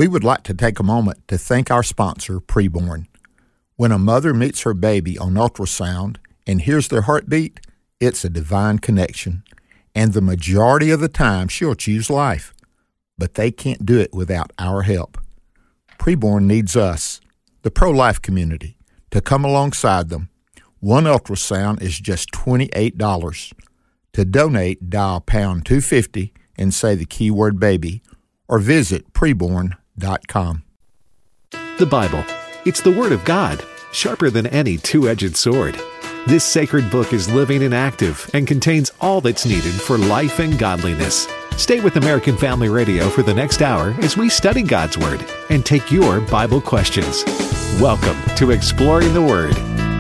We would like to take a moment to thank our sponsor, Preborn. When a mother meets her baby on ultrasound and hears their heartbeat, it's a divine connection. And the majority of the time, she'll choose life. But they can't do it without our help. Preborn needs us, the pro-life community, to come alongside them. One ultrasound is just $28. To donate, dial pound 250 and say the keyword baby, or visit preborn.com. The Bible. It's the Word of God, sharper than any two-edged sword. This sacred book is living and active and contains all that's needed for life and godliness. Stay with American Family Radio for the next hour as we study God's Word and take your Bible questions. Welcome to Exploring the Word.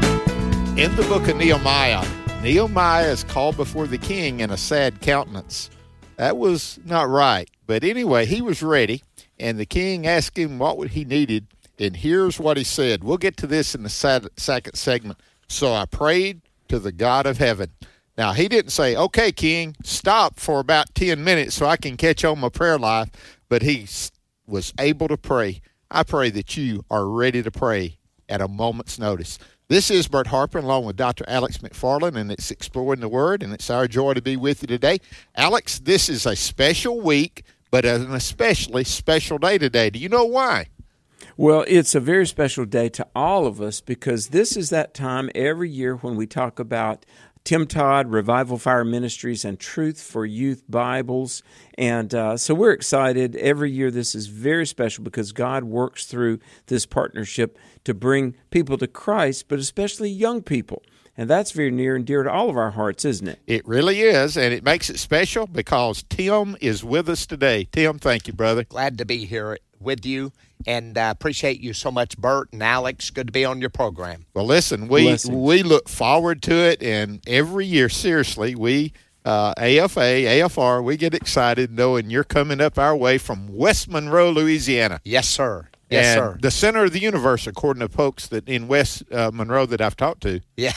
In the book of Nehemiah, Nehemiah is called before the king in a sad countenance. That was not right. But anyway, he was ready, and the king asked him what he needed, and here's what he said. We'll get to this in the second segment. So I prayed to the God of heaven. Now, he didn't say, okay, king, stop for about 10 minutes so I can catch on my prayer life, but he was able to pray. I pray that you are ready to pray at a moment's notice. This is Bert Harper along with Dr. Alex McFarland, and it's Exploring the Word, and it's our joy to be with you today. Alex, this is a special week, but an especially special day today. Do you know why? Well, it's a very special day to all of us because this is that time every year when we talk about Tim Todd, Revival Fire Ministries, and Truth for Youth Bibles. And so we're excited. Every year this is very special because God works through this partnership to bring people to Christ, but especially young people. And that's very near and dear to all of our hearts, isn't it? It really is, and it makes it special because Tim is with us today. Tim, thank you, brother. Glad to be here with you, and appreciate you so much, Bert and Alex. Good to be on your program. Well, listen, we look forward to it, and every year, seriously, we, AFR, we get excited knowing you're coming up our way from West Monroe, Louisiana. Yes, sir. Yes, sir. The center of the universe, according to folks that in West Monroe that I've talked to. Yeah.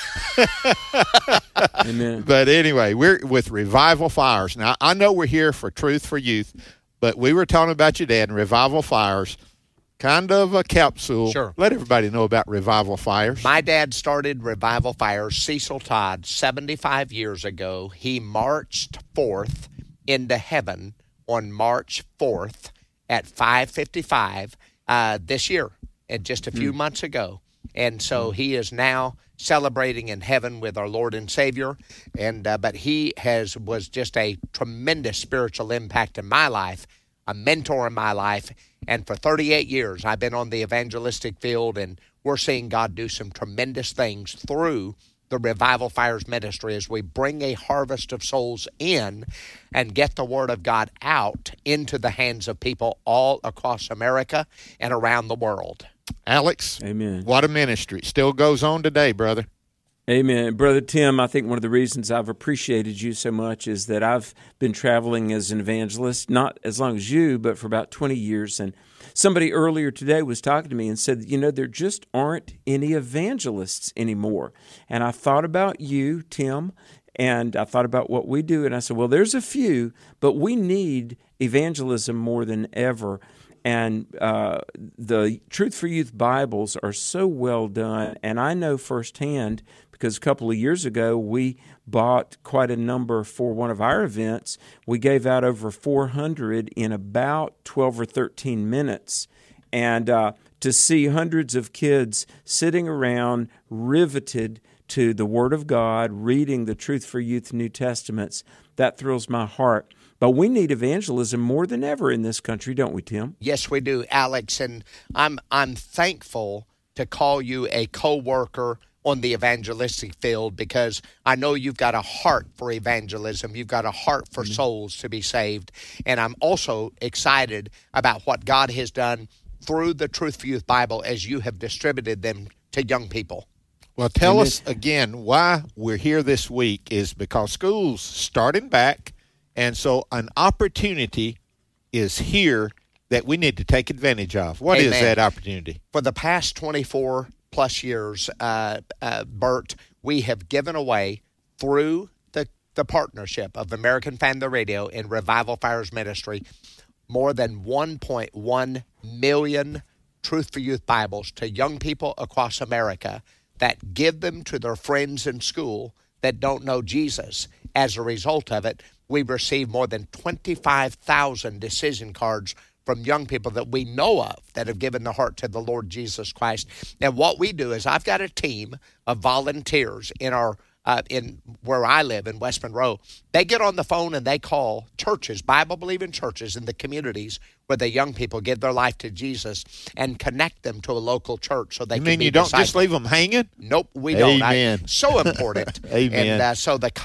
Amen. But anyway, we're with Revival Fires. Now, I know we're here for Truth for Youth, but we were talking about your dad and Revival Fires, kind of a capsule. Sure. Let everybody know about Revival Fires. My dad started Revival Fires, Cecil Todd, 75 years ago. He marched forth into heaven on March 4th at 5:55 this year, and just a few months ago. And so he is now celebrating in heaven with our Lord and Savior. And but he was just a tremendous spiritual impact in my life, a mentor in my life. And for 38 years, I've been on the evangelistic field, and we're seeing God do some tremendous things through the Revival Fires ministry as we bring a harvest of souls in and get the Word of God out into the hands of people all across America and around the world. Alex, Amen. What a ministry. It still goes on today, brother. Amen. Brother Tim, I think one of the reasons I've appreciated you so much is that I've been traveling as an evangelist, not as long as you, but for about 20 years. And somebody earlier today was talking to me and said, there just aren't any evangelists anymore. And I thought about you, Tim, and I thought about what we do. And I said, well, there's a few, but we need evangelism more than ever. And the Truth for Youth Bibles are so well done. And I know firsthand, because a couple of years ago, we bought quite a number for one of our events. We gave out over 400 in about 12 or 13 minutes. And to see hundreds of kids sitting around riveted to the Word of God, reading the Truth for Youth New Testaments, that thrills my heart. But we need evangelism more than ever in this country, don't we, Tim? Yes, we do, Alex. And I'm thankful to call you a co-worker on the evangelistic field because I know you've got a heart for evangelism. You've got a heart for souls to be saved. And I'm also excited about what God has done through the Truth for Youth Bible as you have distributed them to young people. Well, tell us again why we're here this week is because school's starting back. And so an opportunity is here that we need to take advantage of. What is that opportunity? For the past 24 plus years, Bert, we have given away through the partnership of American Family Radio and Revival Fires Ministry more than 1.1 million Truth for Youth Bibles to young people across America that give them to their friends in school that don't know Jesus. As a result of it, we've received more than 25,000 decision cards from young people that we know of that have given their heart to the Lord Jesus Christ. And what we do is I've got a team of volunteers in where I live in West Monroe. They get on the phone and they call churches, Bible-believing churches in the communities where the young people give their life to Jesus and connect them to a local church so they can be discipled. You mean you don't just leave them hanging? Nope, we don't. Amen. So important. Amen. And so the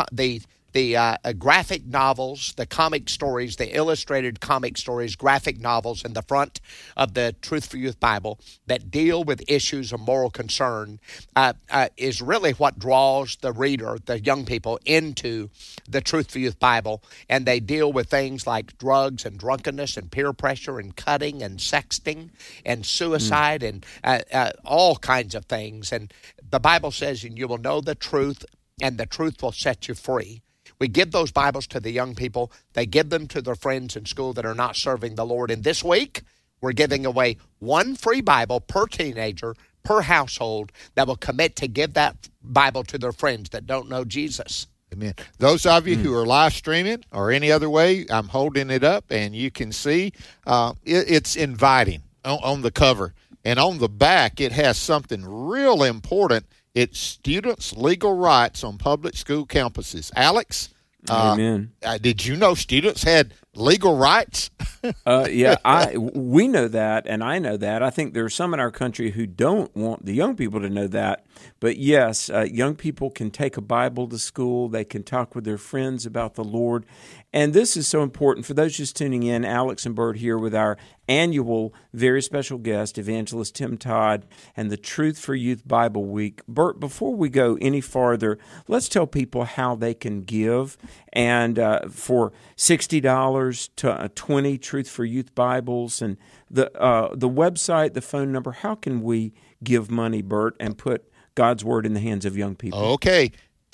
graphic novels, the comic stories, the illustrated comic stories, graphic novels in the front of the Truth for Youth Bible that deal with issues of moral concern is really what draws the reader, the young people, into the Truth for Youth Bible. And they deal with things like drugs and drunkenness and peer pressure and cutting and sexting and suicide and all kinds of things. And the Bible says, and you will know the truth, and the truth will set you free. We give those Bibles to the young people. They give them to their friends in school that are not serving the Lord. And this week, we're giving away one free Bible per teenager, per household, that will commit to give that Bible to their friends that don't know Jesus. Amen. Those of you who are live streaming or any other way, I'm holding it up, and you can see it's inviting on the cover. And on the back, it has something real important. It's students' legal rights on public school campuses. Alex, Amen. Did you know students had legal rights? Yeah, we know that, and I know that. I think there are some in our country who don't want the young people to know that. But yes, young people can take a Bible to school. They can talk with their friends about the Lord. And this is so important. For those just tuning in, Alex and Bert here with our annual very special guest, Evangelist Tim Todd, and the Truth for Youth Bible Week. Bert, before we go any farther, let's tell people how they can give. And for $60 to 20 Truth for Youth Bibles, and the website, the phone number, how can we give money, Bert, and put God's Word in the hands of young people? Okay,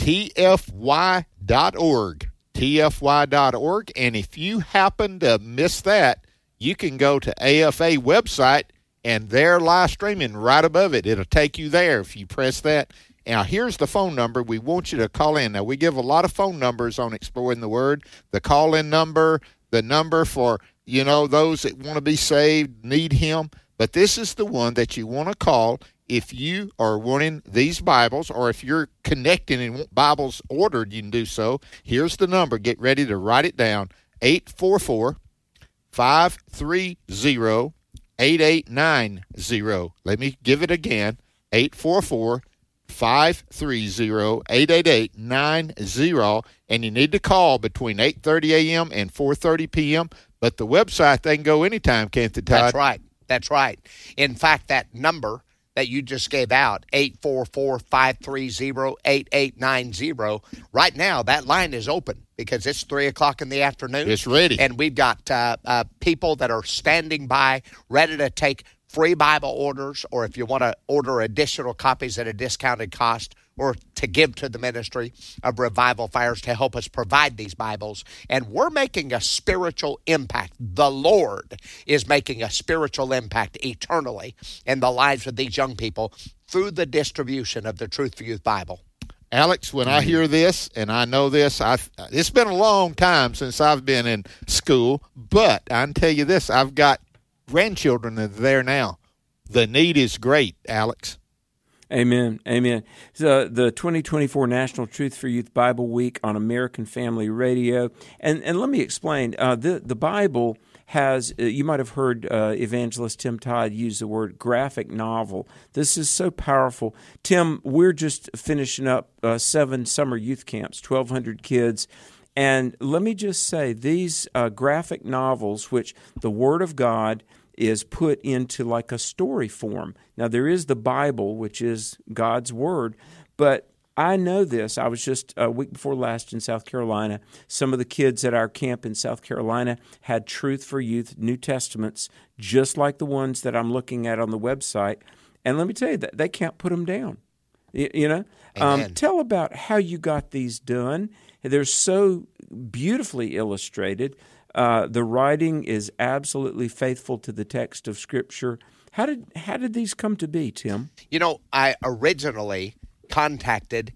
tfy.org. tfy.org, and if you happen to miss that, you can go to AFA website, and they're live streaming right above it. It'll take you there if you press that. Now, here's the phone number. We want you to call in. Now, we give a lot of phone numbers on Exploring the Word. The call-in number, the number for, those that want to be saved, need Him. But this is the one that you want to call if you are wanting these Bibles, or if you're connecting and want Bibles ordered, you can do so. Here's the number. Get ready to write it down. 844-530-8890. Let me give it again. 844-530-8890. And you need to call between 8:30 a.m. and 4:30 p.m. But the website, they can go anytime, can't they, Todd? That's right. In fact, that number that you just gave out, 844-530-8890. Right now, that line is open because it's 3 o'clock in the afternoon. It's ready. And we've got people that are standing by, ready to take free Bible orders, or if you want to order additional copies at a discounted cost, or to give to the ministry of Revival Fires to help us provide these Bibles. And we're making a spiritual impact. The Lord is making a spiritual impact eternally in the lives of these young people through the distribution of the Truth for Youth Bible. Alex, when I hear this, and I know this, it's been a long time since I've been in school, but I can tell you this, I've got grandchildren that are there now. The need is great, Alex. Amen. Amen. So the 2024 National Truth for Youth Bible Week on American Family Radio. And let me explain. The Bible has, you might have heard Evangelist Tim Todd use the word graphic novel. This is so powerful. Tim, we're just finishing up 7 summer youth camps, 1,200 kids. And let me just say, these graphic novels, which the Word of God is put into like a story form. Now, there is the Bible, which is God's Word, but I know this. I was just a week before last in South Carolina. Some of the kids at our camp in South Carolina had Truth for Youth New Testaments, just like the ones that I'm looking at on the website. And let me tell you, that they can't put them down. Tell about how you got these done. They're so beautifully illustrated. The writing is absolutely faithful to the text of Scripture. How did these come to be, Tim? I originally contacted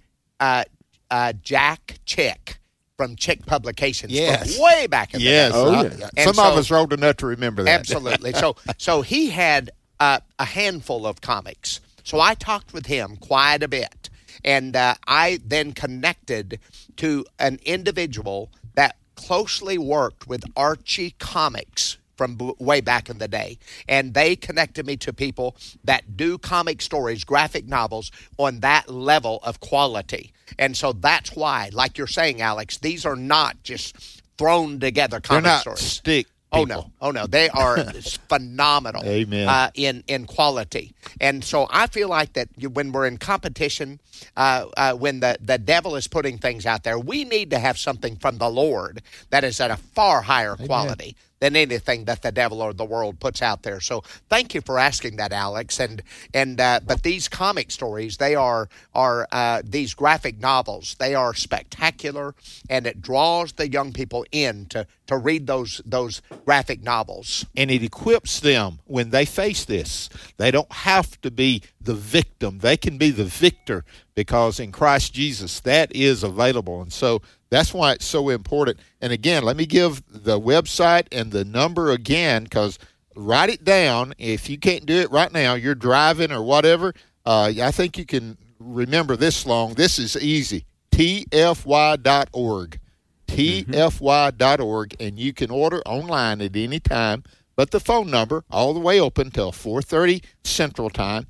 Jack Chick from Chick Publications from way back in the day. Some of us are old enough to remember that. Absolutely. So he had a handful of comics. So I talked with him quite a bit. And I then connected to an individual that closely worked with Archie Comics from way back in the day. And they connected me to people that do comic stories, graphic novels, on that level of quality. And so that's why, like you're saying, Alex, these are not just thrown together comic They're not stories. Stick people. Oh no, they are phenomenal. Amen. In quality. And so I feel like that when we're in competition, when the devil is putting things out there, we need to have something from the Lord that is at a far higher quality than anything that the devil or the world puts out there. So thank you for asking that, Alex. But these comic stories, they are these graphic novels. They are spectacular, and it draws the young people in to read those graphic novels. And it equips them when they face this. They don't have to be the victim. They can be the victor, because in Christ Jesus, that is available. And so that's why it's so important. And again, let me give the website and the number again, because write it down. If you can't do it right now, you're driving or whatever, I think you can remember this long. This is easy. tfy.org. tfy.org, and you can order online at any time. But the phone number, all the way open till 4:30 Central Time,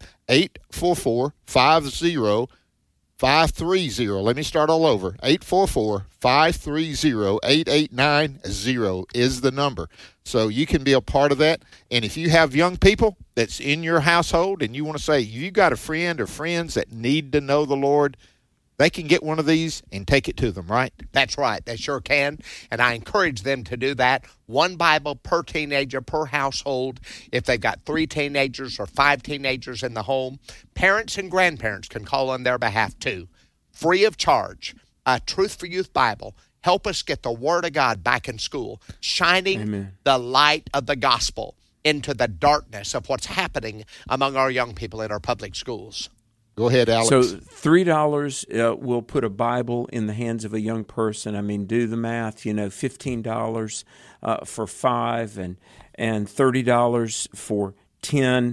844-50-530. Let me start all over. 844-530-8890 is the number. So you can be a part of that. And if you have young people that's in your household and you want to say you got a friend or friends that need to know the Lord, they can get one of these and take it to them, right? That's right. They sure can. And I encourage them to do that. One Bible per teenager, per household. If they've got 3 teenagers or 5 teenagers in the home, parents and grandparents can call on their behalf too. Free of charge. Truth for Youth Bible. Help us get the Word of God back in school, shining the light of the gospel into the darkness of what's happening among our young people in our public schools. Go ahead, Alex. So $3 will put a Bible in the hands of a young person. I mean, do the math. $15 for 5 and $30 for 10.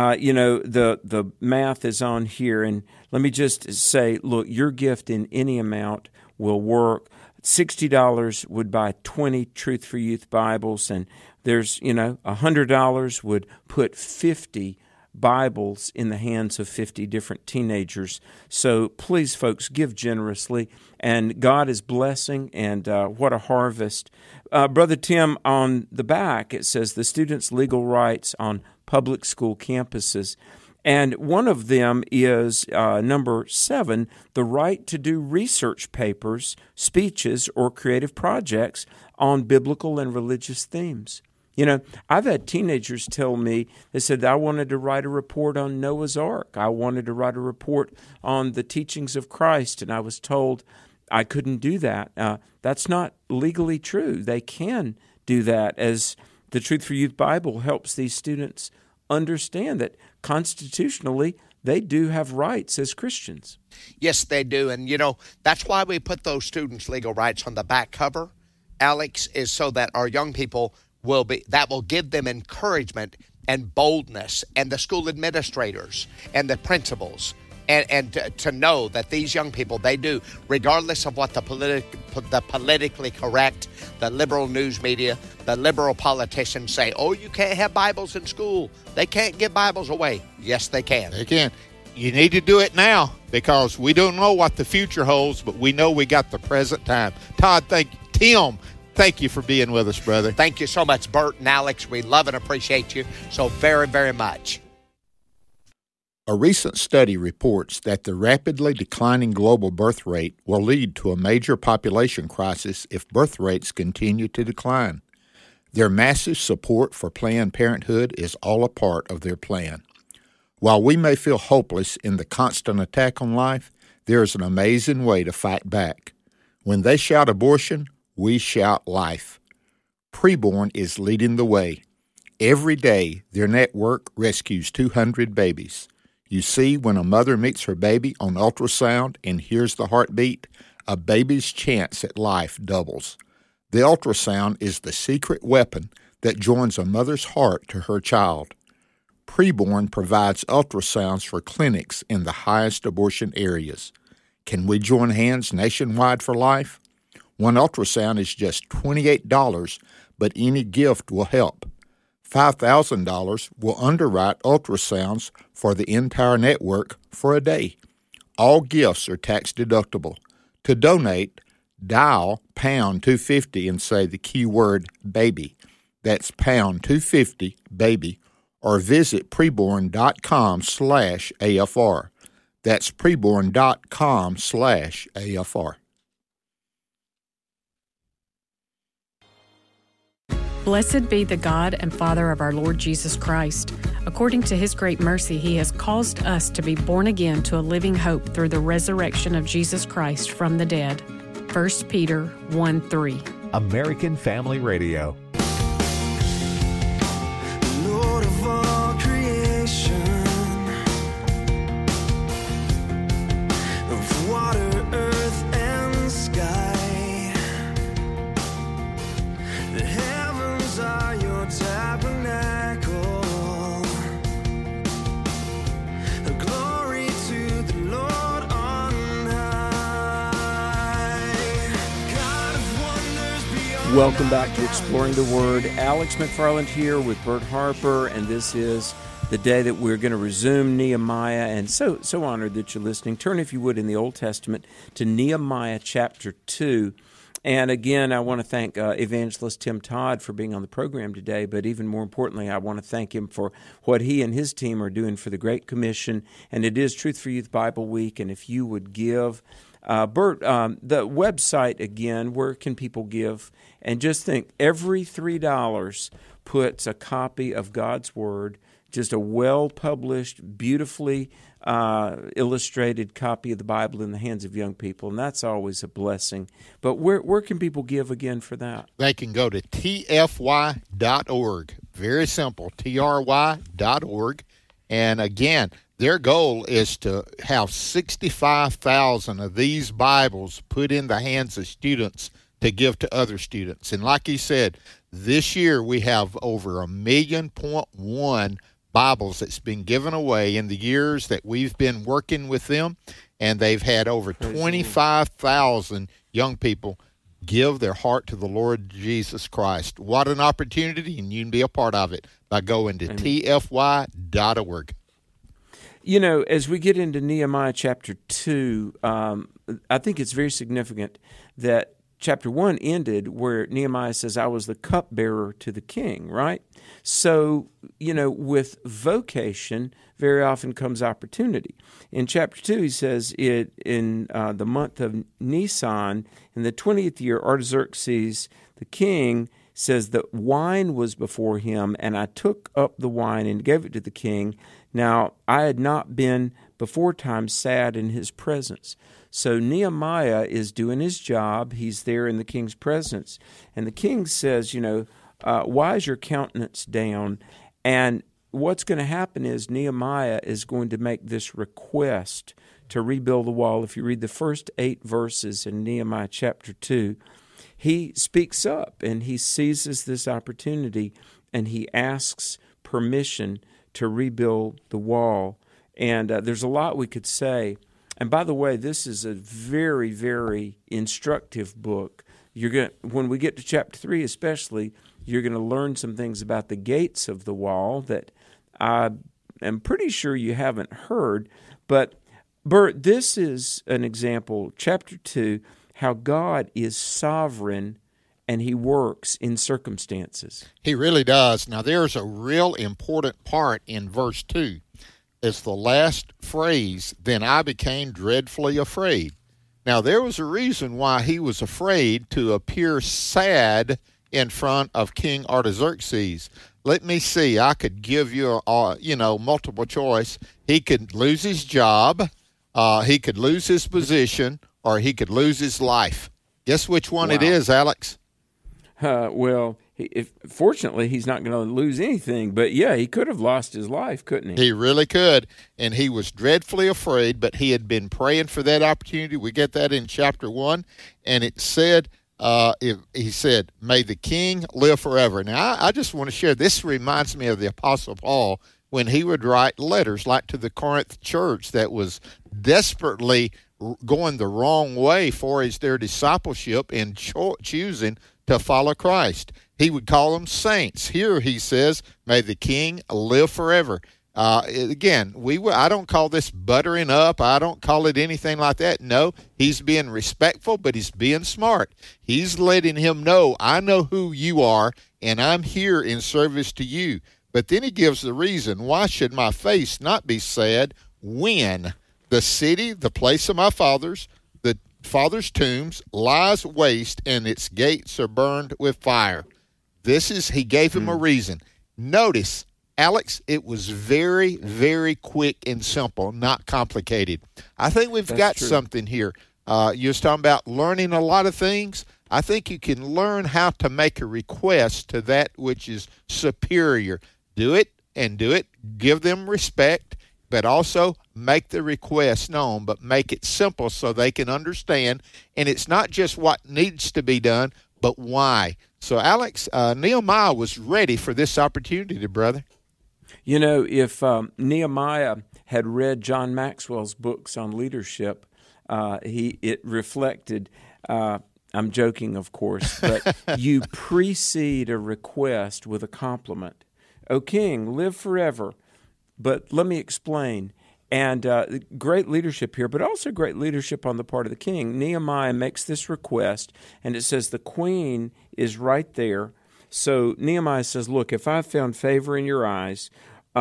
The math is on here. And let me just say, look, your gift in any amount will work. $60 would buy 20 Truth for Youth Bibles, and there's $100 would put 50 Bibles in the hands of 50 different teenagers. So please, folks, give generously, and God is blessing, and what a harvest. Brother Tim, on the back it says the students' legal rights on public school campuses, and one of them is number 7, the right to do research papers, speeches, or creative projects on biblical and religious themes. I've had teenagers tell me, they said, I wanted to write a report on Noah's Ark. I wanted to write a report on the teachings of Christ, and I was told I couldn't do that. That's not legally true. They can do that, as the Truth for Youth Bible helps these students understand that constitutionally they do have rights as Christians. Yes, they do. And, that's why we put those students' legal rights on the back cover, Alex, is so that our young people will give them encouragement and boldness, and the school administrators and the principals, and to know that these young people, they do, regardless of what the politically correct, the liberal news media, the liberal politicians say, oh, you can't have Bibles in school. They can't give Bibles away. Yes, they can. They can. You need to do it now, because we don't know what the future holds, but we know we got the present time. Todd, thank you. Tim, thank you for being with us, brother. Thank you so much, Bert and Alex. We love and appreciate you so very, very much. A recent study reports that the rapidly declining global birth rate will lead to a major population crisis if birth rates continue to decline. Their massive support for Planned Parenthood is all a part of their plan. While we may feel hopeless in the constant attack on life, there is an amazing way to fight back. When they shout abortion, we shout life. Preborn is leading the way. Every day, their network rescues 200 babies. You see, when a mother meets her baby on ultrasound and hears the heartbeat, a baby's chance at life doubles. The ultrasound is the secret weapon that joins a mother's heart to her child. Preborn provides ultrasounds for clinics in the highest abortion areas. Can we join hands nationwide for life? One ultrasound is just $28, but any gift will help. $5,000 will underwrite ultrasounds for the entire network for a day. All gifts are tax deductible. To donate, dial pound 250 and say the keyword baby. That's pound 250 baby, or visit preborn.com/AFR. That's preborn.com/AFR. Blessed be the God and Father of our Lord Jesus Christ. According to his great mercy, he has caused us to be born again to a living hope through the resurrection of Jesus Christ from the dead. 1 Peter 1:3. American Family Radio. Lord of all creation, of water, earth, and sky, the heavens are your tabernacle. Glory to the Lord on high. God of wonders beyond. Welcome back to Exploring the Word. Alex McFarland here with Bert Harper, and this is the day that we're going to resume Nehemiah, and so honored that you're listening. Turn, if you would, in the Old Testament to Nehemiah chapter 2. And again, I want to thank Evangelist Tim Todd for being on the program today, but even more importantly, I want to thank him for what he and his team are doing for the Great Commission, and it is Truth for Youth Bible Week, and if you would give. Bert, the website again, where can people give? And just think, every $3 puts a copy of God's Word, just a well-published, beautifully illustrated copy of the Bible in the hands of young people, and that's always a blessing. But where can people give again for that? They can go to tfy.org. Very simple, try.org. And again, their goal is to have 65,000 of these Bibles put in the hands of students to give to other students. And like he said, this year we have over 1.1 million Bibles that's been given away in the years that we've been working with them, and they've had over 25,000 young people give their heart to the Lord Jesus Christ. What an opportunity, and you can be a part of it by going to tfy.org. You know, as we get into Nehemiah chapter 2, I think it's very significant that chapter 1 ended where Nehemiah says, I was the cupbearer to the king, right? So, you know, with vocation, very often comes opportunity. In chapter 2, he says, in the month of Nisan, in the 20th year, Artaxerxes, the king, says that wine was before him, and I took up the wine and gave it to the king. Now, I had not been before time sad in his presence. So Nehemiah is doing his job. He's there in the king's presence. And the king says, you know, why is your countenance down? And what's going to happen is Nehemiah is going to make this request to rebuild the wall. If you read the first 8 verses in Nehemiah chapter 2, he speaks up and he seizes this opportunity and he asks permission to rebuild the wall. And there's a lot we could say. And by the way, this is a very, very instructive book. When we get to chapter 3 especially, you're going to learn some things about the gates of the wall that I am pretty sure you haven't heard. But, Bert, this is an example, chapter 2, how God is sovereign and he works in circumstances. He really does. Now, there's a real important part in verse 2. It's the last phrase, then I became dreadfully afraid. Now, there was a reason why he was afraid to appear sad in front of King Artaxerxes. Let me see. I could give you multiple choice. He could lose his job, he could lose his position, or he could lose his life. Guess which one it is, Alex? Well, Fortunately, he's not going to lose anything. But, yeah, he could have lost his life, couldn't he? He really could, and he was dreadfully afraid, but he had been praying for that opportunity. We get that in chapter 1, and it said, he said, may the king live forever. Now, I just want to share, this reminds me of the Apostle Paul when he would write letters like to the Corinth church that was desperately going the wrong way for their discipleship in choosing to follow Christ. He would call them saints. Here he says, may the king live forever. Again, I don't call this buttering up. I don't call it anything like that. No, he's being respectful, but he's being smart. He's letting him know, I know who you are, and I'm here in service to you. But then he gives the reason, why should my face not be sad when the city, the place of my fathers, the fathers' tombs, lies waste and its gates are burned with fire? He gave him a reason. Notice, Alex, it was very, very quick and simple, not complicated. I think we've got something here. You was talking about learning a lot of things. I think you can learn how to make a request to that which is superior. Do it and do it. Give them respect, but also make the request known, but make it simple so they can understand. And it's not just what needs to be done, but why. So, Alex, Nehemiah was ready for this opportunity, brother. You know, if Nehemiah had read John Maxwell's books on leadership, it reflected, I'm joking, of course, but you precede a request with a compliment. O king, live forever. But let me explain. And great leadership here, but also great leadership on the part of the king. Nehemiah makes this request, and it says the queen is right there. So Nehemiah says, look, if I've found favor in your eyes,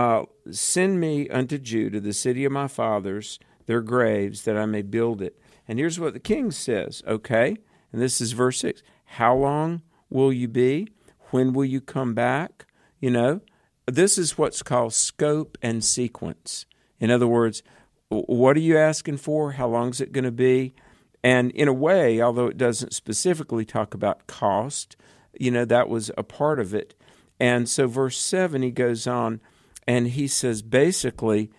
send me unto Judah, the city of my fathers, their graves, that I may build it. And here's what the king says, okay? And this is verse 6. How long will you be? When will you come back? You know, this is what's called scope and sequence. In other words, what are you asking for? How long is it going to be? And in a way, although it doesn't specifically talk about cost, you know, that was a part of it. And so verse 7, he goes on, and he says, basically,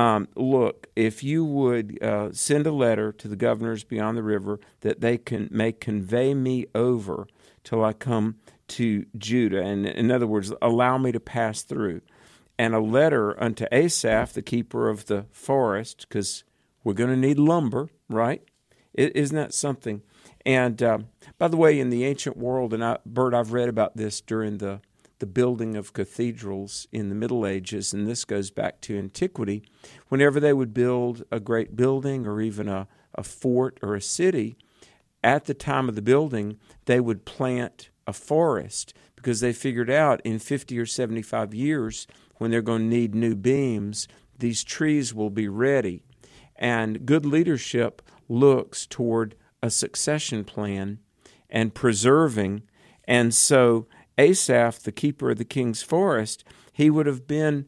look, if you would send a letter to the governors beyond the river that they may convey me over till I come to Judah. And in other words, allow me to pass through. And a letter unto Asaph, the keeper of the forest, because we're going to need lumber, right? Isn't that something? And by the way, in the ancient world, and Bert, I've read about this during the building of cathedrals in the Middle Ages, and this goes back to antiquity. Whenever they would build a great building or even a fort or a city, at the time of the building, they would plant a forest because they figured out in 50 or 75 years, when they're going to need new beams, these trees will be ready. And good leadership looks toward a succession plan and preserving. And so Asaph, the keeper of the king's forest, he would have been,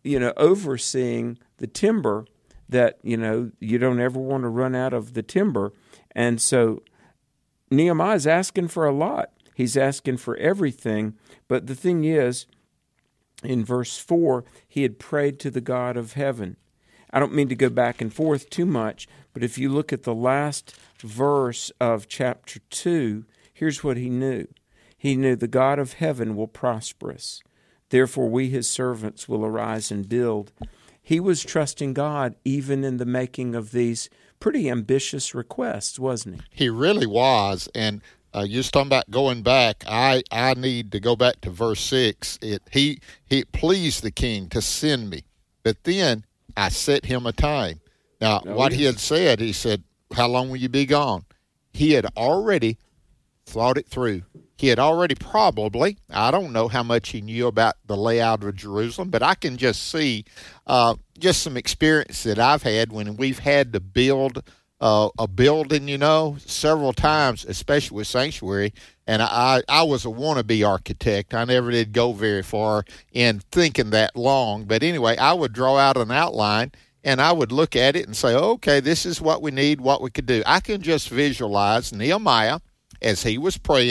overseeing the timber that, you don't ever want to run out of the timber. And so Nehemiah's asking for a lot. He's asking for everything. But the thing is, in verse 4, he had prayed to the God of heaven. I don't mean to go back and forth too much, but if you look at the last verse of chapter 2, here's what he knew. He knew the God of heaven will prosper us. Therefore, we, his servants, will arise and build. He was trusting God even in the making of these pretty ambitious requests, wasn't he? He really was, and you're talking about going back. I need to go back to verse 6. He pleased the king to send me, but then I set him a time. Now, what he had said, he said, how long will you be gone? He had already thought it through. He had already probably, I don't know how much he knew about the layout of Jerusalem, but I can just see just some experience that I've had when we've had to build a building, several times, especially with Sanctuary. And I was a wannabe architect. I never did go very far in thinking that long. But anyway, I would draw out an outline, and I would look at it and say, okay, this is what we need, what we could do. I can just visualize Nehemiah as he was praying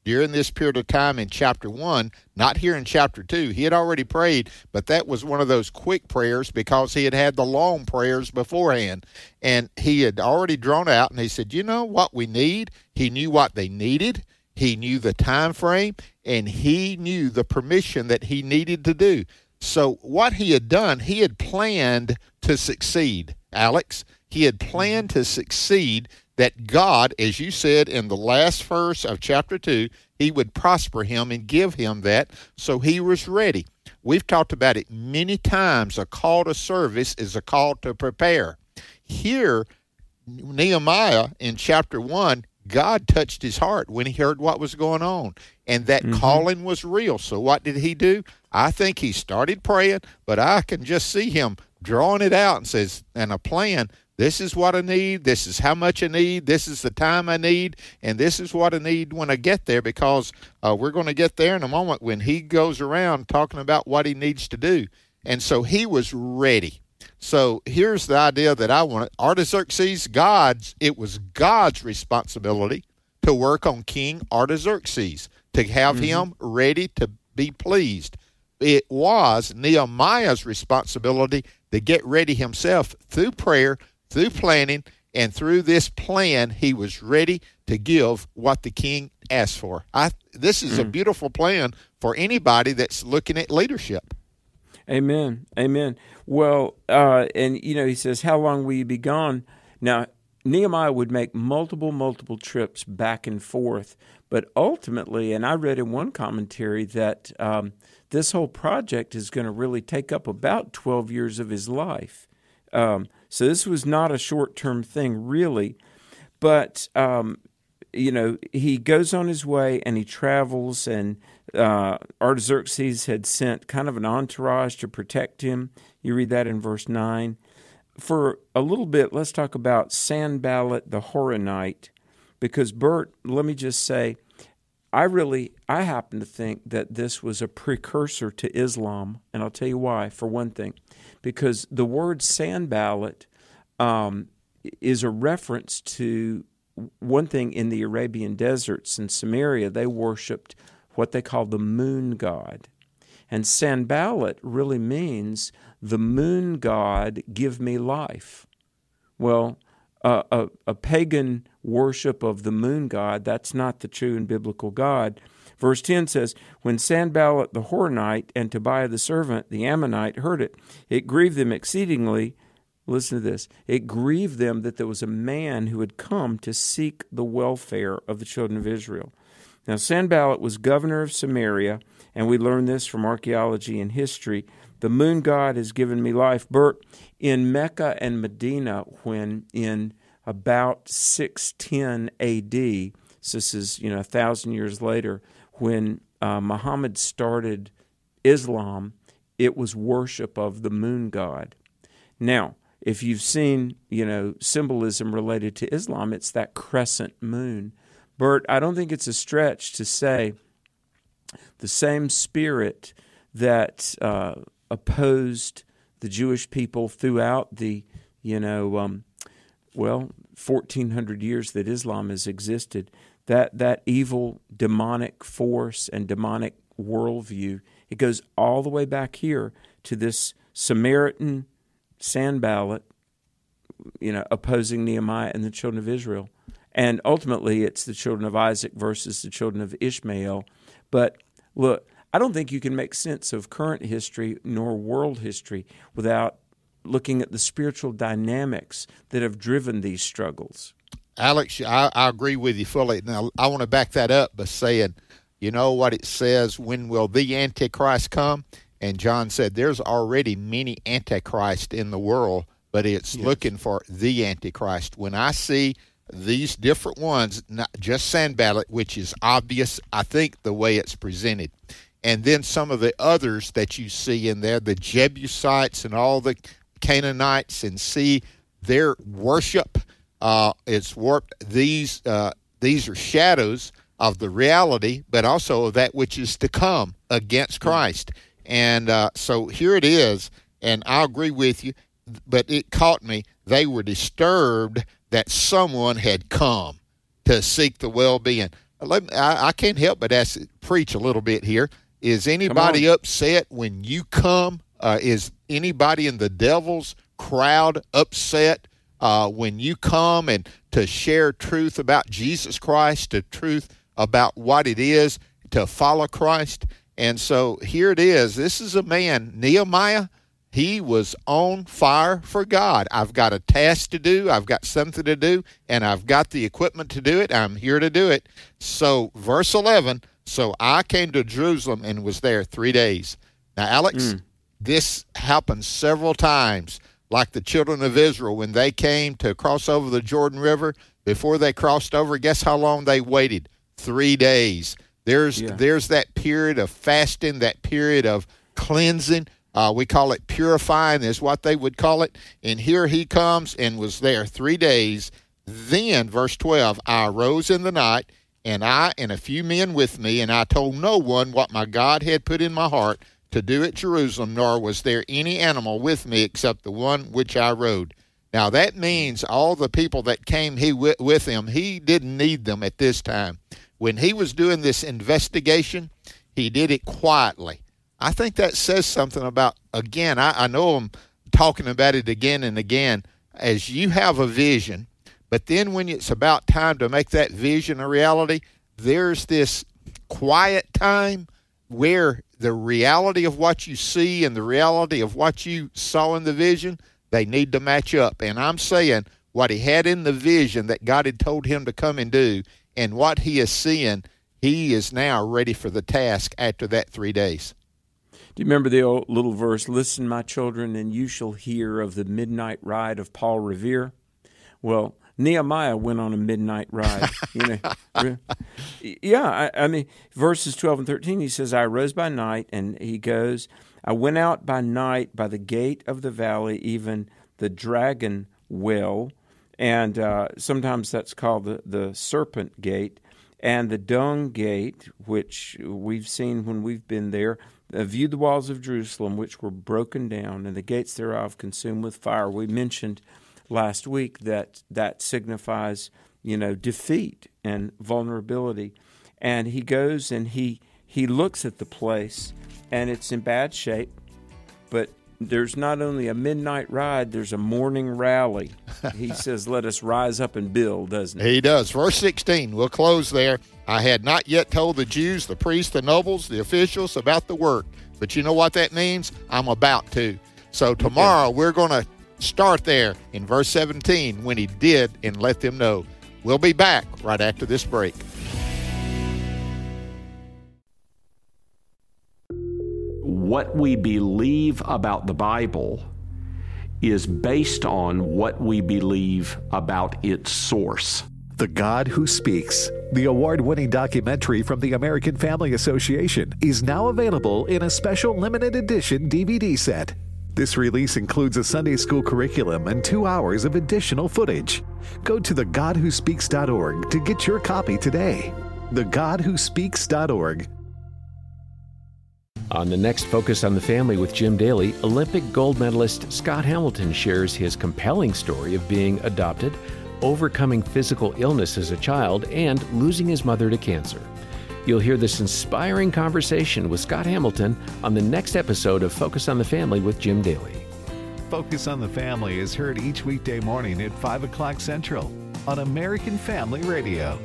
during this period of time in chapter 1, not here in chapter 2. He had already prayed, but that was one of those quick prayers because he had had the long prayers beforehand. And he had already drawn out, and he said, you know what we need? He knew what they needed. He knew the time frame, and he knew the permission that he needed to do. So what he had done, he had planned to succeed, Alex. He had planned to succeed, that God, as you said in the last verse of chapter 2, he would prosper him and give him that, so he was ready. We've talked about it many times. A call to service is a call to prepare. Here, Nehemiah in chapter 1, God touched his heart when he heard what was going on, and that calling was real. So what did he do? I think he started praying, but I can just see him drawing it out and says, and a plan, this is what I need, this is how much I need, this is the time I need, and this is what I need when I get there, because we're going to get there in a moment when he goes around talking about what he needs to do. And so he was ready. So here's the idea that I wanted. Artaxerxes, it was God's responsibility to work on King Artaxerxes, to have him ready to be pleased. It was Nehemiah's responsibility to get ready himself through prayer, through planning, and through this plan, he was ready to give what the king asked for. This is a beautiful plan for anybody that's looking at leadership. Amen. Amen. Well, and, he says, how long will you be gone? Now, Nehemiah would make multiple trips back and forth, but ultimately, and I read in one commentary that this whole project is going to really take up about 12 years of his life. So this was not a short-term thing, really. But, he goes on his way and he travels, and Artaxerxes had sent kind of an entourage to protect him. You read that in verse 9. For a little bit, let's talk about Sanballat the Horonite, because, Bert, let me just say, I happen to think that this was a precursor to Islam, and I'll tell you why. For one thing, because the word Sanballat is a reference to one thing in the Arabian deserts in Samaria. They worshipped what they call the moon god. And Sanballat really means the moon god give me life. Well, a pagan worship of the moon god, that's not the true and biblical God. Verse 10 says, when Sanballat the Horonite and Tobiah the servant, the Ammonite, heard it, it grieved them exceedingly. Listen to this. It grieved them that there was a man who had come to seek the welfare of the children of Israel. Now, Sanballat was governor of Samaria, and we learn this from archaeology and history. The moon god has given me life. Bert, in Mecca and Medina, when in about 610 A.D., so this is 1,000 years later, when Muhammad started Islam, it was worship of the moon god. Now, if you've seen, symbolism related to Islam, it's that crescent moon. Bert, I don't think it's a stretch to say the same spirit that opposed the Jewish people throughout the, 1,400 years that Islam has existed, that evil demonic force and demonic worldview, it goes all the way back here to this Samaritan Sanballat, opposing Nehemiah and the children of Israel. And ultimately, it's the children of Isaac versus the children of Ishmael. But look, I don't think you can make sense of current history nor world history without looking at the spiritual dynamics that have driven these struggles. Alex, I agree with you fully. Now, I want to back that up by saying, you know what it says, when will the Antichrist come? And John said there's already many Antichrists in the world, but it's looking for the Antichrist. When I see these different ones, not just Sanballat, which is obvious, I think, the way it's presented, and then some of the others that you see in there, the Jebusites and all the Canaanites, and see their worship, it's warped. These are shadows of the reality, but also of that which is to come against Christ. And so here it is, and I agree with you, but it caught me. They were disturbed that someone had come to seek the well-being. I can't help but preach a little bit here. Is anybody upset when you come? Is anybody in the devil's crowd upset when you come and to share truth about Jesus Christ, the truth about what it is to follow Christ? And so here it is. This is a man, Nehemiah. He was on fire for God. I've got a task to do. I've got something to do, and I've got the equipment to do it. I'm here to do it. So verse 11, so I came to Jerusalem and was there 3 days. Now, Alex, this happened several times, like the children of Israel when they came to cross over the Jordan River. Before they crossed over, guess how long they waited? 3 days. There's that period of fasting, that period of cleansing. We call it purifying is what they would call it. And here he comes and was there 3 days. Then, verse 12, I arose in the night, and I and a few men with me, and I told no one what my God had put in my heart to do at Jerusalem, nor was there any animal with me except the one which I rode. Now, that means all the people that came with him, he didn't need them at this time. When he was doing this investigation, he did it quietly. I think that says something about, again, I know I'm talking about it again and again, as you have a vision, but then when it's about time to make that vision a reality, there's this quiet time where the reality of what you see and the reality of what you saw in the vision, they need to match up. And I'm saying what he had in the vision that God had told him to come and do, and what he is seeing, he is now ready for the task after that 3 days. Do you remember the old little verse, "Listen, my children, and you shall hear of the midnight ride of Paul Revere"? Well, Nehemiah went on a midnight ride. I mean, verses 12 and 13, he says, I arose by night, and he goes, I went out by night by the gate of the valley, even the dragon well, and sometimes that's called the serpent gate, and the dung gate, which we've seen when we've been there, viewed the walls of Jerusalem, which were broken down, and the gates thereof consumed with fire. We mentioned last week that signifies, defeat and vulnerability. And he goes and he looks at the place, and it's in bad shape, but there's not only a midnight ride, there's a morning rally. He says, let us rise up and build, doesn't he? He does. Verse 16, we'll close there. I had not yet told the Jews, the priests, the nobles, the officials about the work. But you know what that means? I'm about to. So tomorrow we're going to start there in verse 17 when he did and let them know. We'll be back right after this break. What we believe about the Bible is based on what we believe about its source. The God Who Speaks, the award-winning documentary from the American Family Association, is now available in a special limited edition DVD set. This release includes a Sunday school curriculum and 2 hours of additional footage. Go to thegodwhospeaks.org to get your copy today. thegodwhospeaks.org. On the next Focus on the Family with Jim Daly, Olympic gold medalist Scott Hamilton shares his compelling story of being adopted, overcoming physical illness as a child, and losing his mother to cancer. You'll hear this inspiring conversation with Scott Hamilton on the next episode of Focus on the Family with Jim Daly. Focus on the Family is heard each weekday morning at 5 o'clock Central on American Family Radio.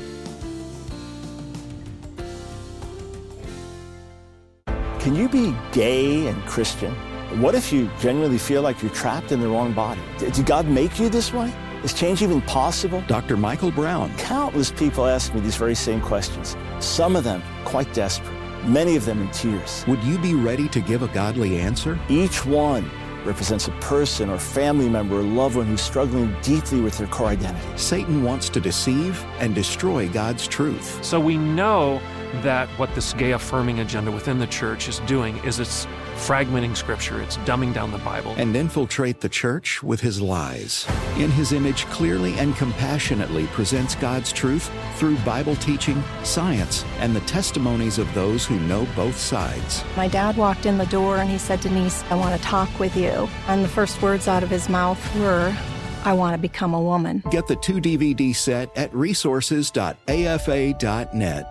Can you be gay and Christian? What if you genuinely feel like you're trapped in the wrong body? Did God make you this way? Is change even possible? Dr. Michael Brown. Countless people ask me these very same questions, some of them quite desperate, many of them in tears. Would you be ready to give a godly answer? Each one represents a person or family member or loved one who's struggling deeply with their core identity. Satan wants to deceive and destroy God's truth. So we know that what this gay-affirming agenda within the church is doing is it's fragmenting Scripture, it's dumbing down the Bible. And infiltrate the church with his lies. In his image, clearly and compassionately presents God's truth through Bible teaching, science, and the testimonies of those who know both sides. My dad walked in the door and he said, Denise, I want to talk with you. And the first words out of his mouth were, I want to become a woman. Get the 2-DVD set at resources.afa.net.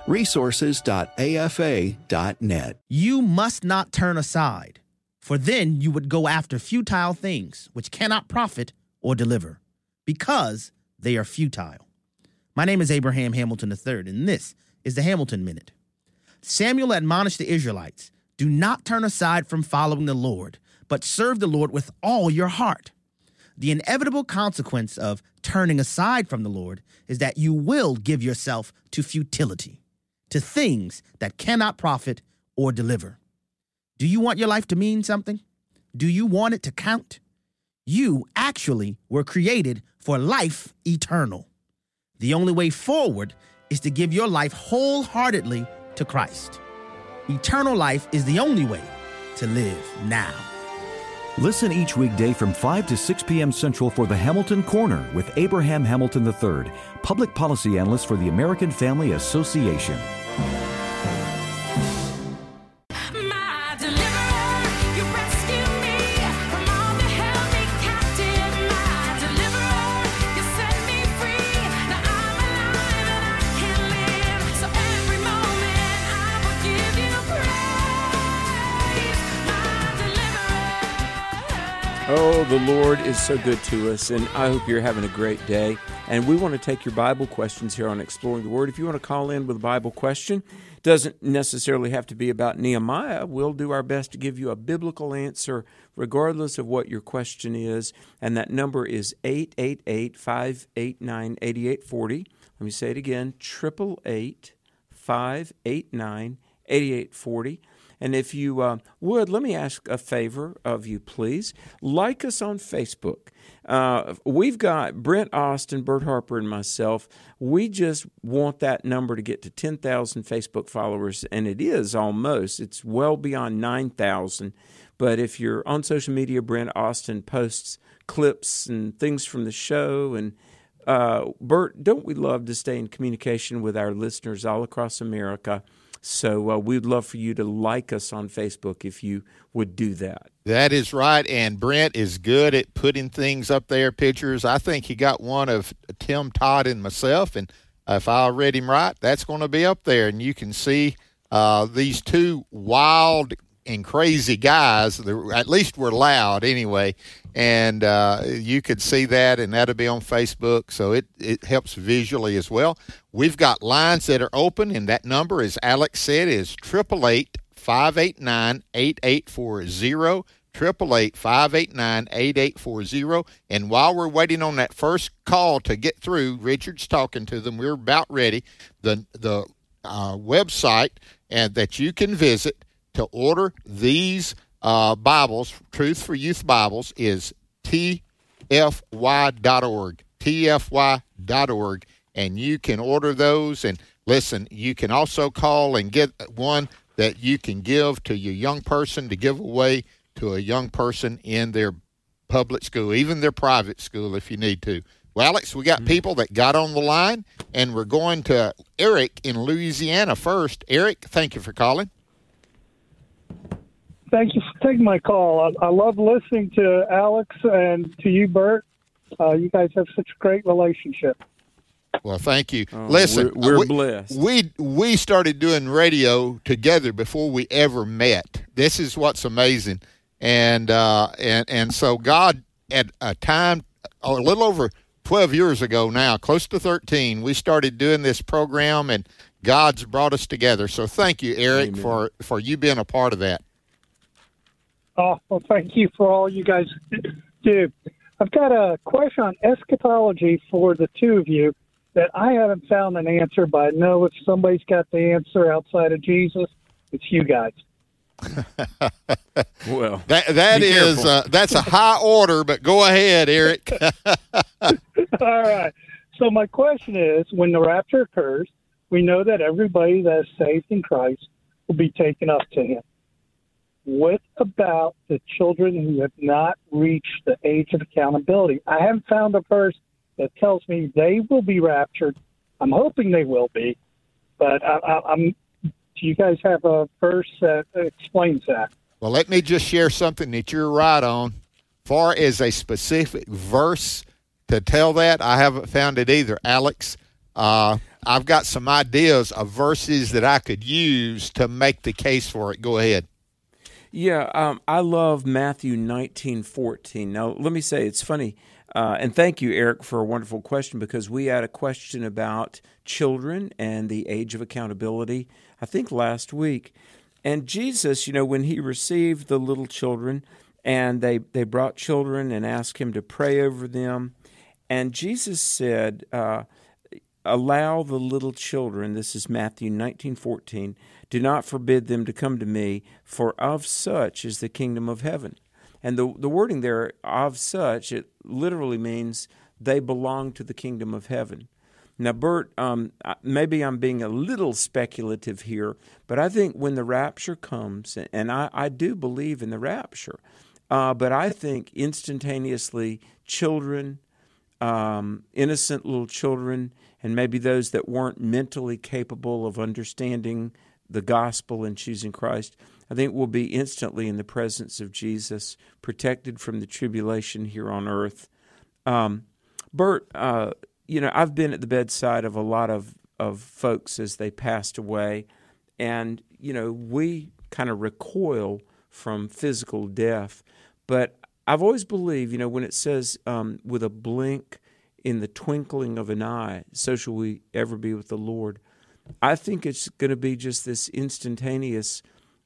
resources.afa.net. You must not turn aside, for then you would go after futile things which cannot profit or deliver, because they are futile. My name is Abraham Hamilton III, and this is the Hamilton Minute. Samuel admonished the Israelites, do not turn aside from following the Lord, but serve the Lord with all your heart. The inevitable consequence of turning aside from the Lord is that you will give yourself to futility, to things that cannot profit or deliver. Do you want your life to mean something? Do you want it to count? You actually were created for life eternal. The only way forward is to give your life wholeheartedly to Christ. Eternal life is the only way to live now. Listen each weekday from 5 to 6 p.m. Central for the Hamilton Corner with Abraham Hamilton III, Public Policy Analyst for the American Family Association. Oh, the Lord is so good to us, and I hope you're having a great day. And we want to take your Bible questions here on Exploring the Word. If you want to call in with a Bible question, it doesn't necessarily have to be about Nehemiah. We'll do our best to give you a biblical answer regardless of what your question is. And that number is 888-589-8840. Let me say it again, 888-589-8840. And if you would, let me ask a favor of you, please. Like us on Facebook. We've got Brent Austin, Bert Harper, and myself. We just want that number to get to 10,000 Facebook followers, and it is almost. It's well beyond 9,000. But if you're on social media, Brent Austin posts clips and things from the show. And Bert, don't we love to stay in communication with our listeners all across America? So we'd love for you to like us on Facebook if you would do that. That is right, and Brent is good at putting things up there, pictures. I think he got one of Tim, Todd, and myself, and if I read him right, that's going to be up there, and you can see these two wild and crazy guys. At least we're loud anyway, and you could see that, and that'll be on Facebook, so it helps visually as well. We've got lines that are open, and that number, as Alex said, is 888-589-8840, 888-589-8840. And while we're waiting on that first call to get through, Richard's talking to them. We're about ready. The website and that you can visit to order these Bibles, Truth for Youth Bibles, is tfy.org, tfy.org. And you can order those. And listen, you can also call and get one that you can give to your young person to give away to a young person in their public school, even their private school if you need to. Well, Alex, we got people that got on the line, and we're going to Eric in Louisiana first. Eric, thank you for calling. Thank you for taking my call. I love listening to Alex and to you, Bert. You guys have such a great relationship. Well, thank you. Listen, we're blessed. We started doing radio together before we ever met. This is what's amazing, and so God, at a time a little over 12 years ago now, close to 13, we started doing this program, and God's brought us together. So thank you, Eric, for you being a part of that. Oh, well, thank you for all you guys do. I've got a question on eschatology for the two of you that I haven't found an answer, but I know if somebody's got the answer outside of Jesus, it's you guys. Well, that is that's a high order, but go ahead, Eric. All right. So my question is, when the rapture occurs, we know that everybody that is saved in Christ will be taken up to him. What about the children who have not reached the age of accountability? I haven't found a verse that tells me they will be raptured. I'm hoping they will be, but do you guys have a verse that explains that? Well, let me just share something that you're right on. Far as a specific verse to tell that, I haven't found it either, Alex. I've got some ideas of verses that I could use to make the case for it. Go ahead. Yeah, I love Matthew 19:14. Now, let me say, it's funny, and thank you, Eric, for a wonderful question, because we had a question about children and the age of accountability, I think last week. And Jesus, when he received the little children, and they brought children and asked him to pray over them, and Jesus said, allow the little children, this is Matthew 19:14, do not forbid them to come to me, for of such is the kingdom of heaven. And the wording there, of such, it literally means they belong to the kingdom of heaven. Now, Bert, maybe I'm being a little speculative here, but I think when the rapture comes, and I do believe in the rapture, but I think instantaneously children, innocent little children, and maybe those that weren't mentally capable of understanding the gospel and choosing Christ, I think we'll be instantly in the presence of Jesus, protected from the tribulation here on earth. Bert, I've been at the bedside of a lot of folks as they passed away, and, we kind of recoil from physical death. But I've always believed, when it says with a blink in the twinkling of an eye, so shall we ever be with the Lord, I think it's going to be just this instantaneous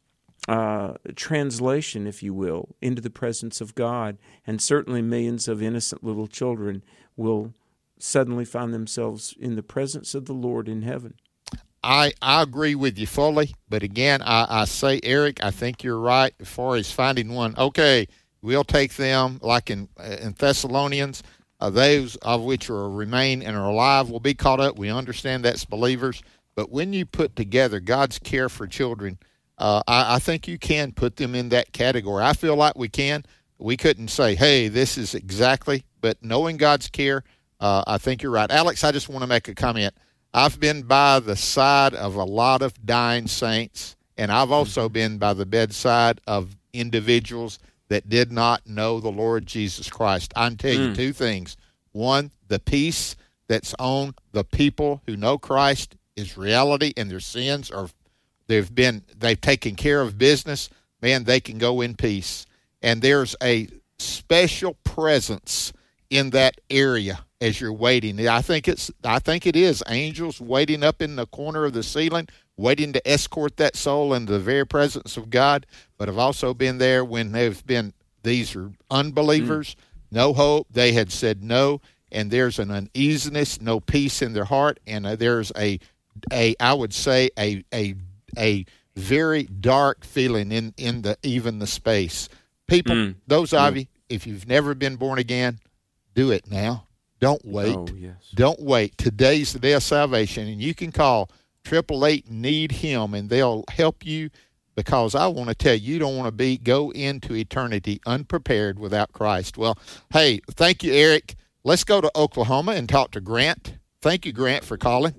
translation, if you will, into the presence of God. And certainly millions of innocent little children will suddenly find themselves in the presence of the Lord in heaven. I agree with you fully, but again, I say, Eric, I think you're right as far as finding one. Okay, we'll take them, like in Thessalonians, those of which remain and are alive will be caught up. We understand that's believers. But when you put together God's care for children, I think you can put them in that category. I feel like we can. We couldn't say, hey, this is exactly, but knowing God's care, I think you're right. Alex, I just want to make a comment. I've been by the side of a lot of dying saints, and I've also been by the bedside of individuals that did not know the Lord Jesus Christ. I can tell you two things. One, the peace that's on the people who know Christ is reality, and their sins they've taken care of business. Man, they can go in peace. And there's a special presence in that area as you're waiting. I think it is angels waiting up in the corner of the ceiling, waiting to escort that soul into the very presence of God. But I've also been there when these are unbelievers, no hope. They had said no, and there's an uneasiness, no peace in their heart, and there's I would say a very dark feeling in even the space. People, those of you, if you've never been born again, do it now. Don't wait. Oh, yes. Don't wait. Today's the day of salvation, and you can call 888-NEED-HIM, and they'll help you, because I want to tell you, you don't want to go into eternity unprepared without Christ. Well, hey, thank you, Eric. Let's go to Oklahoma and talk to Grant. Thank you, Grant, for calling.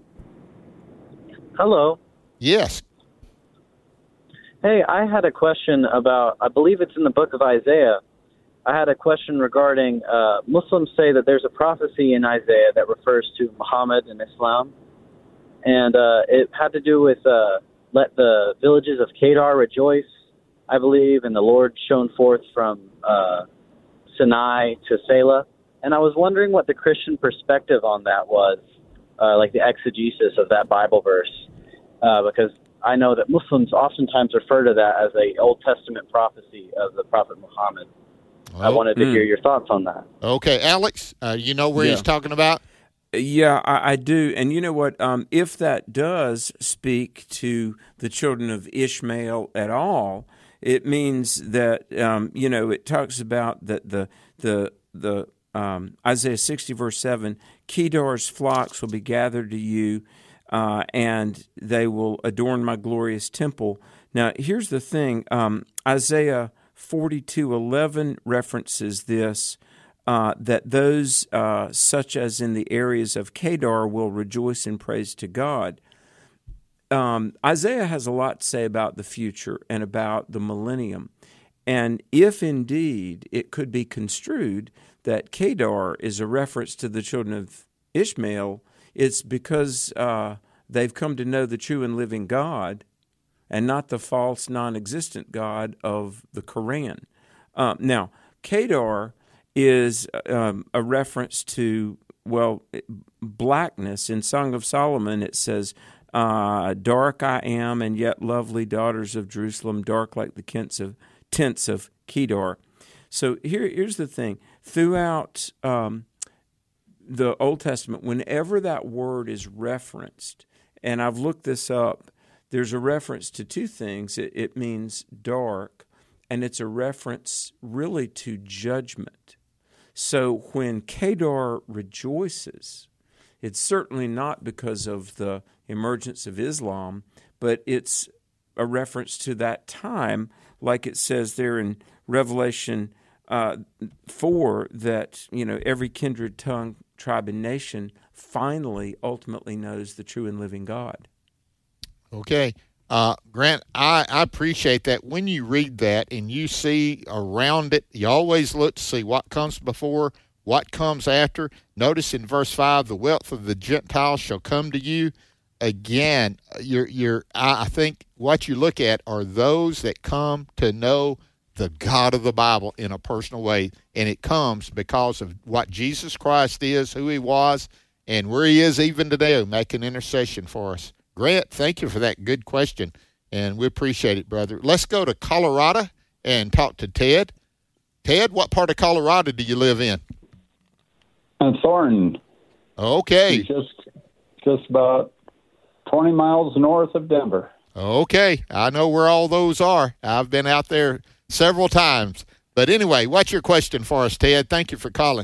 Hello. Yes. Hey, I had a question about, I believe it's in the book of Isaiah. I had a question regarding Muslims say that there's a prophecy in Isaiah that refers to Muhammad and Islam. And it had to do with let the villages of Kedar rejoice, I believe, and the Lord shone forth from Sinai to Selah. And I was wondering what the Christian perspective on that was, like the exegesis of that Bible verse, because I know that Muslims oftentimes refer to that as a Old Testament prophecy of the Prophet Muhammad. I wanted to hear your thoughts on that. Okay, Alex, you know where he's talking about? Yeah, I do. And you know what? If that does speak to the children of Ishmael at all, it means that, it talks about that the Isaiah 60, verse 7, Kedar's flocks will be gathered to you, and they will adorn my glorious temple. Now, here's the thing. Isaiah 42:11 references this, that those such as in the areas of Kedar will rejoice in praise to God. Isaiah has a lot to say about the future and about the millennium. And if indeed it could be construed that Kedar is a reference to the children of Ishmael, it's because they've come to know the true and living God and not the false, non-existent God of the Quran. Now, Kedar is a reference to, blackness. In Song of Solomon, it says, dark I am, and yet lovely daughters of Jerusalem, dark like the tents of Kedar. So here's the thing. Throughout the Old Testament, whenever that word is referenced, and I've looked this up, there's a reference to two things. It means dark, and it's a reference really to judgment. So when Kedar rejoices, it's certainly not because of the emergence of Islam, but it's a reference to that time, like it says there in Revelation 4, that every kindred, tongue, tribe, and nation finally, ultimately knows the true and living God. Okay. Grant, I appreciate that. When you read that and you see around it, you always look to see what comes before, what comes after. Notice in verse 5, the wealth of the Gentiles shall come to you. Again, I think what you look at are those that come to know the God of the Bible in a personal way, and it comes because of what Jesus Christ is, who he was, and where he is even today, making intercession for us. Grant, thank you for that good question, and we appreciate it, brother. Let's go to Colorado and talk to Ted. Ted, what part of Colorado do you live in? Thornton. Okay. Just about 20 miles north of Denver. Okay. I know where all those are. I've been out there several times. But anyway, what's your question for us, Ted? Thank you for calling.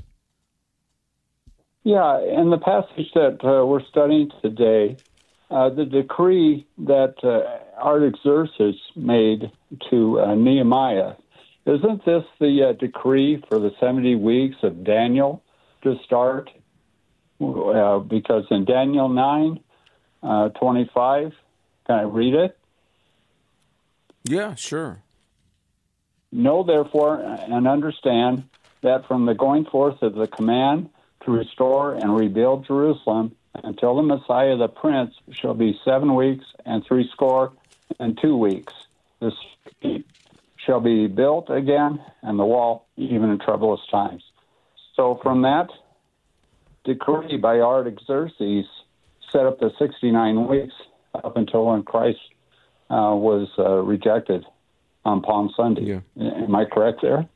Yeah, in the passage that we're studying today, the decree that Artaxerxes made to Nehemiah, isn't this the decree for the 70 weeks of Daniel to start? Because in Daniel 9:25, can I read it? Yeah, sure. Know therefore and understand that from the going forth of the command to restore and rebuild Jerusalem until the Messiah the Prince shall be 7 weeks and 62 weeks. This shall be built again, and the wall even in troublous times. So from that decree by Artaxerxes set up the 69 weeks up until when Christ was rejected on Palm Sunday. Yeah. Am I correct there?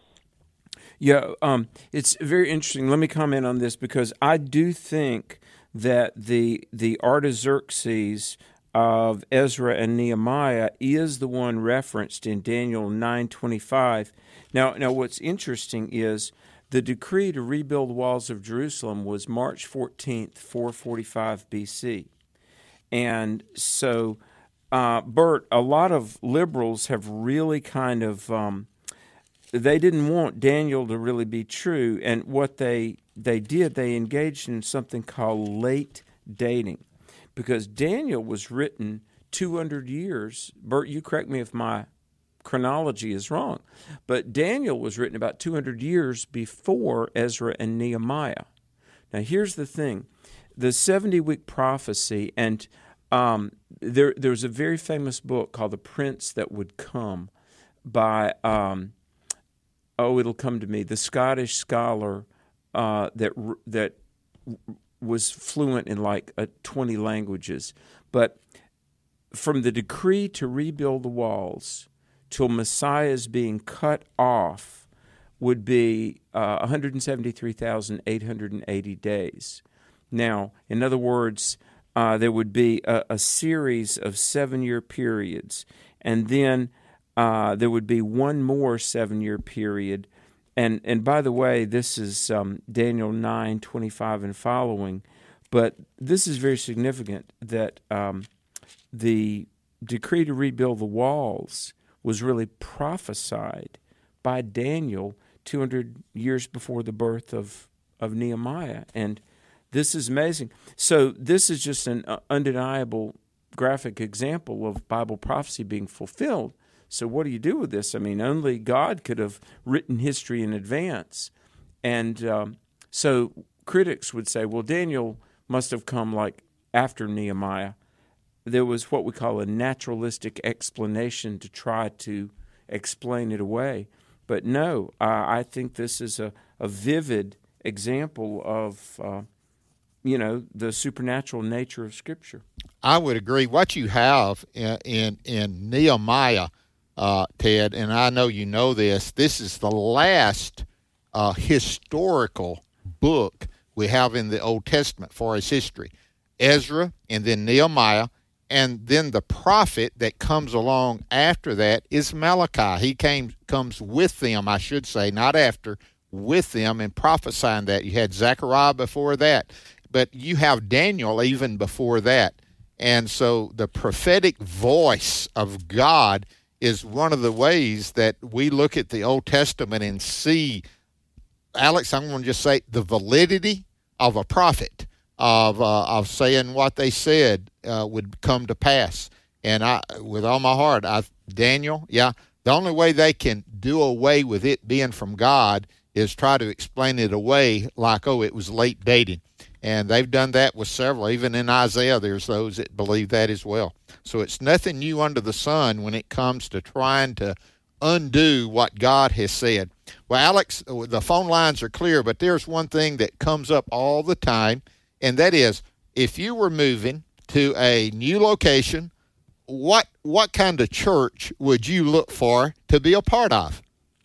Yeah, it's very interesting. Let me comment on this because I do think that the Artaxerxes of Ezra and Nehemiah is the one referenced in Daniel 9:25. Now, what's interesting is the decree to rebuild the walls of Jerusalem was March 14th, 445 BC. And so, Bert, a lot of liberals have really kind of, they didn't want Daniel to really be true. And what they did, they engaged in something called late dating. Because Daniel was written 200 years, Bert, you correct me if my chronology is wrong, but Daniel was written about 200 years before Ezra and Nehemiah. Now, here's the thing. The 70-week prophecy, and there's a very famous book called The Prince That Would Come by, it'll come to me, the Scottish scholar that was fluent in like 20 languages. But from the decree to rebuild the walls till Messiah's being cut off would be 173,880 days. Now, in other words, there would be a series of 7-year periods, and then there would be one more 7-year period. And by the way, this is Daniel 9:25 and following, but this is very significant that the decree to rebuild the walls was really prophesied by Daniel 200 years before the birth of Nehemiah. And this is amazing. So this is just an undeniable graphic example of Bible prophecy being fulfilled. So what do you do with this? I mean, only God could have written history in advance. And so critics would say, well, Daniel must have come like after Nehemiah. There was what we call a naturalistic explanation to try to explain it away. But no, I think this is a vivid example of, the supernatural nature of Scripture. I would agree. What you have in Nehemiah, Ted, and I know you know this is the last historical book we have in the Old Testament for its history. Ezra and then Nehemiah, and then the prophet that comes along after that is Malachi. He comes with them, I should say, not after, with them and prophesying that. You had Zechariah before that, but you have Daniel even before that. And so the prophetic voice of God is one of the ways that we look at the Old Testament and see, Alex, I'm going to just say the validity of a prophet, of saying what they said would come to pass. And I, with all my heart, Daniel, the only way they can do away with it being from God is try to explain it away like, it was late dating. And they've done that with several. Even in Isaiah, there's those that believe that as well. So it's nothing new under the sun when it comes to trying to undo what God has said. Well, Alex, the phone lines are clear, but there's one thing that comes up all the time, and that is, if you were moving to a new location, what kind of church would you look for to be a part of?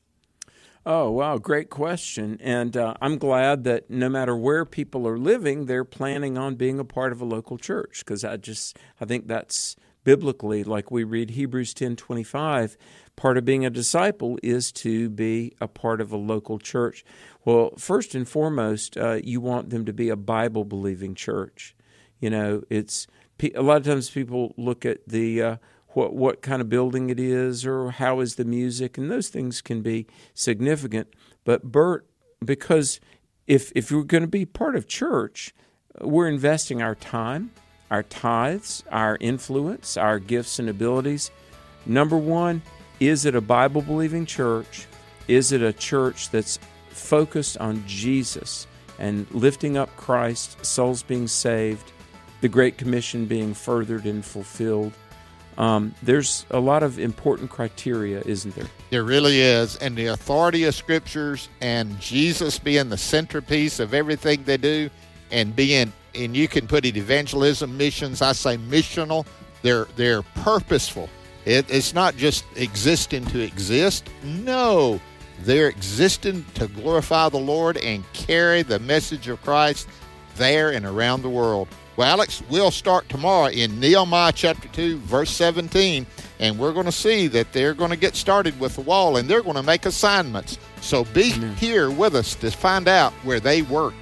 Oh, wow, great question. And I'm glad that no matter where people are living, they're planning on being a part of a local church, because I think that's biblically, like we read Hebrews 10:25, part of being a disciple is to be a part of a local church. Well, first and foremost, you want them to be a Bible-believing church. It's a lot of times people look at the what kind of building it is or how is the music, and those things can be significant. But Bert, because if you're going to be part of church, we're investing our time, our tithes, our influence, our gifts and abilities. Number one, is it a Bible-believing church? Is it a church that's focused on Jesus and lifting up Christ, souls being saved, the Great Commission being furthered and fulfilled? There's a lot of important criteria, isn't there? There really is. And the authority of Scriptures and Jesus being the centerpiece of everything they do, and you can put it evangelism, missions, I say missional. They're purposeful. It's not just existing to exist. No, they're existing to glorify the Lord and carry the message of Christ there and around the world. Well, Alex, we'll start tomorrow in Nehemiah chapter 2, verse 17, and we're going to see that they're going to get started with the wall, and they're going to make assignments. So be here with us to find out where they worked.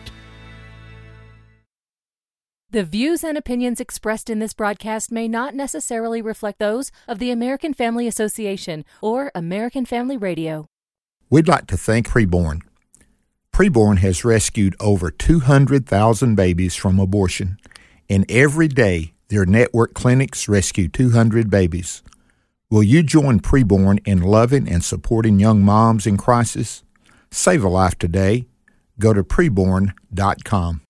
The views and opinions expressed in this broadcast may not necessarily reflect those of the American Family Association or American Family Radio. We'd like to thank Preborn. Preborn has rescued over 200,000 babies from abortion, and every day their network clinics rescue 200 babies. Will you join Preborn in loving and supporting young moms in crisis? Save a life today. Go to preborn.com.